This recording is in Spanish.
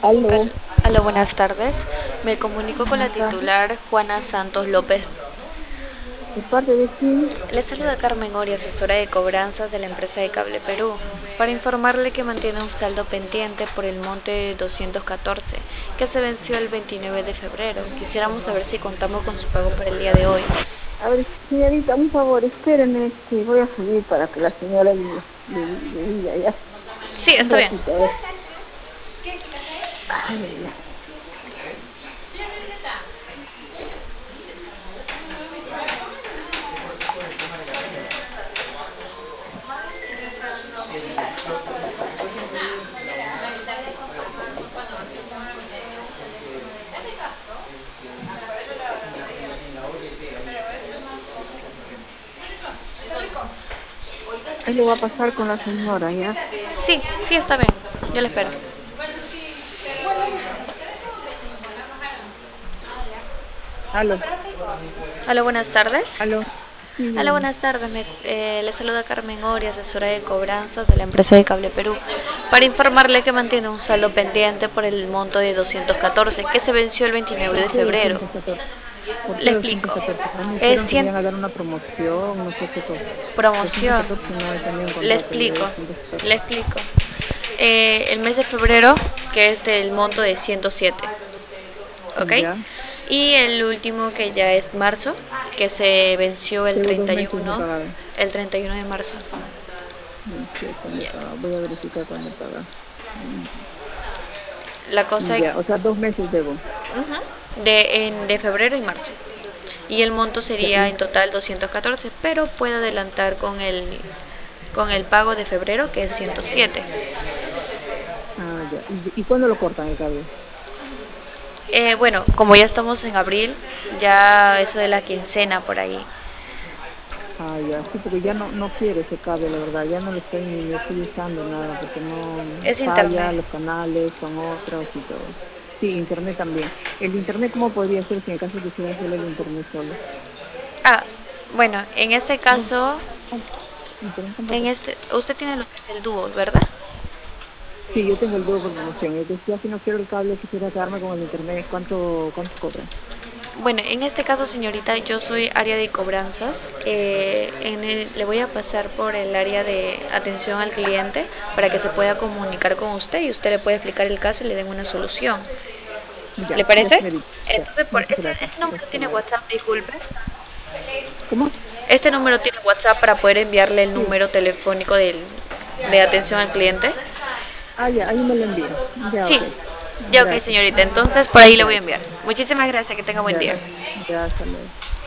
Aló, Aló, buenas tardes. Me comunico con la buenas tardes. titular Juana Santos López. ¿De parte de quién? Le saluda Carmen Ori, asesora de cobranzas de la empresa de Cable Perú, para informarle que mantiene un saldo pendiente por el monte de 214, que se venció el 29 de febrero. Quisiéramos saber si contamos con su pago para el día de hoy. A ver, señorita, un favor, espéreme, que voy a subir para que la señora le diga ya. Sí, Un está bien. ratito, a ver. Ay, ay, ay. Ahí lo va a pasar con la señora, ¿ya? Sí, sí, está bien. Yo le espero. Aló, Aló, buenas tardes. aló. Sí, Hola, dígame. buenas tardes. Le saluda Carmen Ori, asesora de cobranzas de la empresa de Cable Perú, para informarle que mantiene un saldo pendiente por el monto de 214 que se venció el 29 de ¿Por qué febrero. 214? ¿Por qué Le explico. 214? No me Es dijeron que me 100 iban a dar una promoción, no sé qué cosa. promoción. 214 no he tenido un Le contrato yo de explico. 214. Le explico. El mes de febrero, que es del monto de 107. ¿Ok? Ya, Y el último que ya es marzo, que se venció el tengo 2 meses de 31, pagado. el 31 de marzo. No sé cuándo he pagado. Voy a verificar cuándo he pagado. Mm, La cosa es Ya, o sea, 2 meses debo. de febrero y marzo. Y el monto Ya, sería en total 214, pero puede adelantar con el pago de febrero, que es 107. ya. ¿Y cuándo lo cortan el cable? Bueno, como ya estamos en abril, ya eso de la quincena por ahí. Ya, sí, porque ya no quiero ese cable, la verdad. Ya no lo estoy ni estoy usando nada, porque no Es falla, internet. los canales son otros y todo. Sí, internet también. ¿El internet cómo podría ser si en caso quisiera hacer el internet solo? Ah, bueno, en este No, caso, internet tampoco. usted tiene lo que es el dúo, ¿verdad? Sí, yo tengo el dúo por promoción. Yo decía, si no quiero el cable, quisiera quedarme con el internet. ¿Cuánto cobran? Bueno, en este caso, señorita, yo soy área de cobranzas. Le voy a pasar por el área de atención al cliente para que se pueda comunicar con usted y usted le puede explicar el caso y le den una solución. ¿Le Ya, parece? señorita. Ya, Entonces, muchas gracias. este número Hasta tiene luego. WhatsApp, disculpe. ¿Cómo? Este número tiene WhatsApp para poder enviarle el Sí. número telefónico de atención al cliente. Ya, ahí me lo envía. Ya, Sí, ok. ya ok, Gracias. señorita. Entonces, por ahí le voy a Ya, enviar. Muchísimas gracias, que tenga buen ya, día. ya, hasta luego.